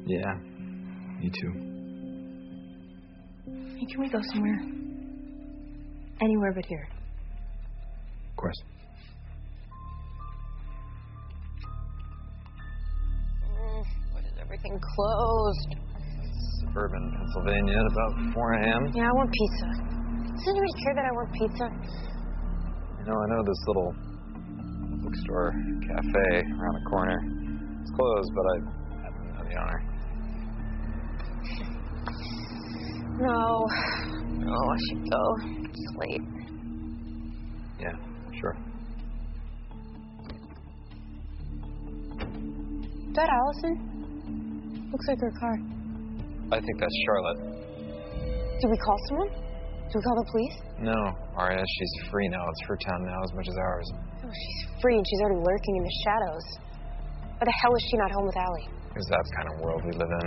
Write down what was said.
Yeah, me too. Hey, can we go somewhere? Anywhere but here. Of course. Why is everything closed? Suburban Pennsylvania at about 4 a.m. Yeah, I want pizza. Does anybody care that I want pizza? You know, I know this little bookstore cafe around the corner. It's closed, but I happen to know the owner. No, I should go. It's late. Yeah, sure. Is that Allison? Looks like her car. I think that's Charlotte. Did we call someone? Did we call the police? No, Aria, she's free now. It's her town now as much as ours. Oh, she's free and she's already lurking in the shadows. Why the hell is she not home with Allie? Because that's the kind of world we live in.